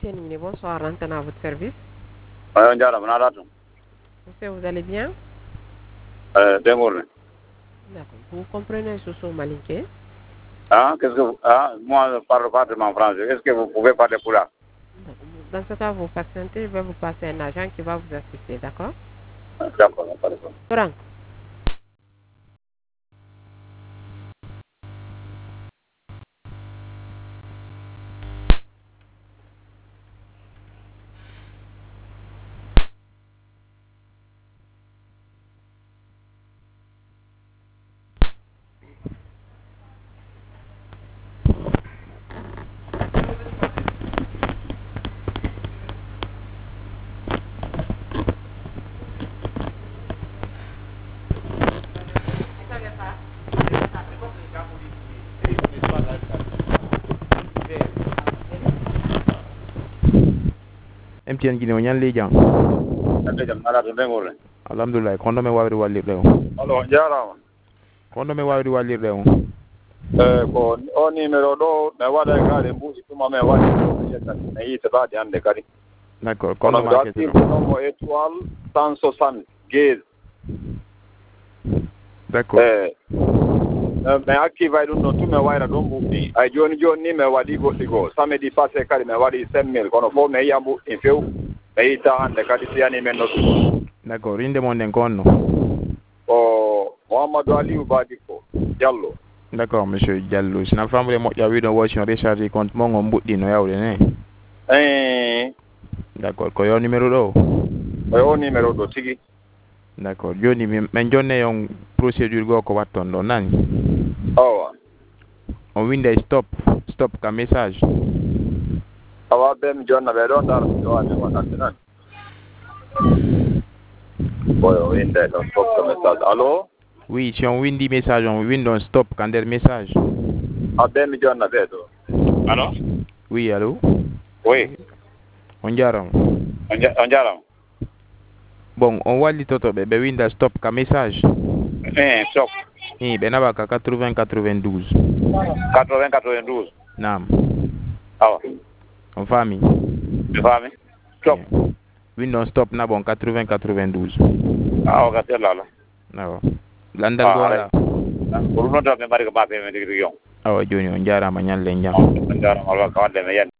Terminé, bonsoir, Antenne à votre service. Monsieur, vous allez bien? D'accord. Vous comprenez Soso Malinké? Qu'est-ce que vous... moi, je parle parfaitement français. Est-ce que vous pouvez parler pour là? Dans ce cas, vous patientez, je vais vous passer un agent qui va vous assister, d'accord? D'accord, pas de problème. Franck. MTN Guinée o ñan jang alhamdulillah kondo me wawri wallirde o alors jarama kondo me wawri wallirde o ko o numéro ɗo mi waɗa gaade mbuuɗi tuma min waɗi mi yii tabaade hannde kadi d'accord kono kondo miɗo ma active kesiro ɗon mo étoile 160 guise d'accord mi active ay ɗum ɗon tun mi wayra ɗon mbuuɗi ay jooni jooni ni mi waɗi goɗɗi goo samedi passé kadi mi waɗi 5000 kono fof mi yiya mbuuɗi few mi yiita hannde kadi siyani men nottu d'accord inde mon nden ko onno ko Mouhamadou Aliou Badiko Diallo d'accord monsieur Diallo sina famre moƴƴa wiɗo wocino recharge compte mon on mbuɗɗi no yawde ne d'accord ko yo numéro ɗo o numéro ɗo tigi d'accord joni min jonne on procédure goo ko watton ɗo nani awa on winde stop ka message awa ɓe mi jonna ɓe ɗon dara mi ɗowani waɗande nani oyo winde ɗon stop ka message allo oui si on windi message on windon stop ka nder message ɓe mi jonna ɓe ɗo allo oui allo oui on jarama on jarama bon on wallitoto ɓe winda stop ka message stop ɓe naɓa ka 80 92 nam awa on faami mi faami stop windon stop naɓon 80 92 awa ka sellala awa landal go ala ko ɗum noon taw mi mari ko bape men tigi tigi on awa joni on jarama ñalle jam on jarama alwa ka wadde mi yen